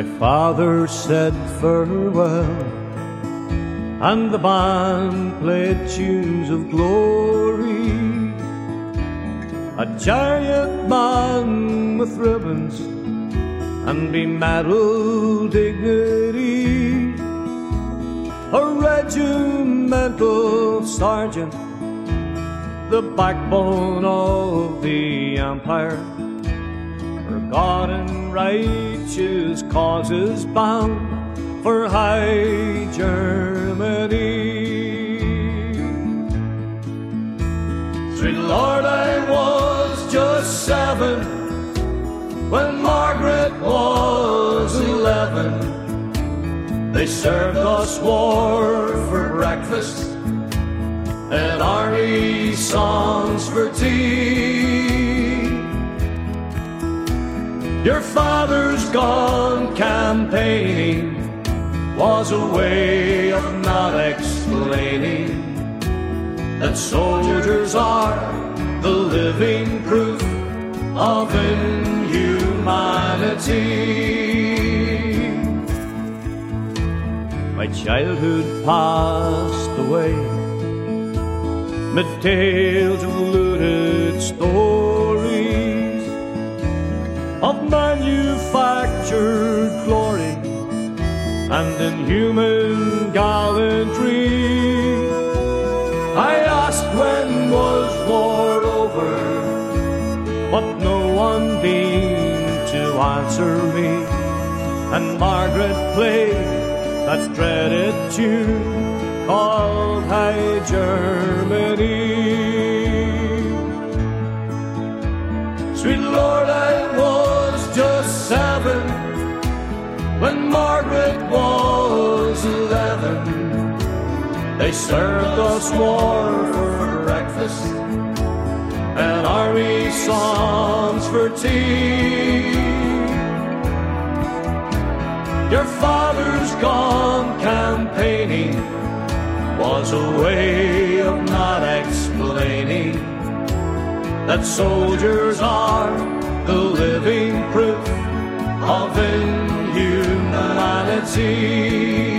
My father said farewell, and the band played tunes of glory. A giant man with ribbons and be-medaled dignity, a regimental sergeant, the backbone of the empire, for God and righteous causes bound for high Germany. Sweet Lord, I was just 7 when Margaret was 11. They served us war for breakfast and army songs for tea. Your father's gone campaigning was a way of not explaining that soldiers are the living proof of inhumanity. My childhood passed away mid tales of looted stories of manufactured glory and inhuman gallantry. I asked when was war over, but no one deigned to answer me, and Margaret played that dreaded tune called High Germany. Sweet Lord, I was just 7 when Margaret was 11. They served us war for breakfast and army songs for tea. Your father's gone campaigning was a way of not explaining that soldiers are the living proof of inhumanity.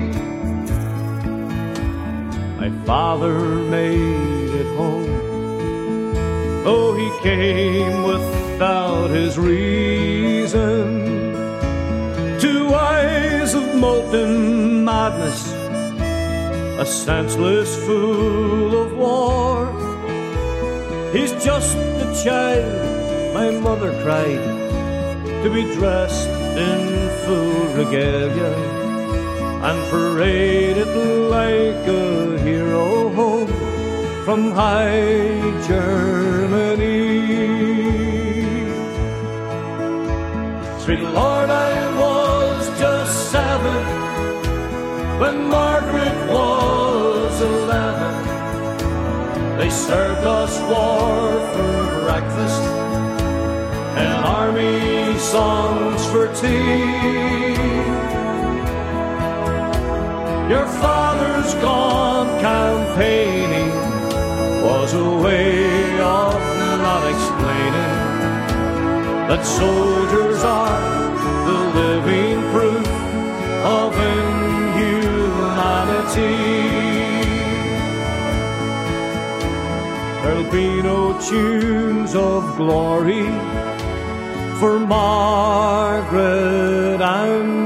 My father made it home, though he came without his reason. 2 eyes of molten madness, a senseless fool of war. He's just a child, my mother cried, to be dressed in full regalia and paraded like a hero home from high Germany. Sweet Lord, I was just 7 when Margaret was 11. They served us war for breakfast and army songs for tea. Your father's gone campaigning was a way of not explaining that soldiers are the living proof of inhumanity. There'll be no tunes of glory for Margaret and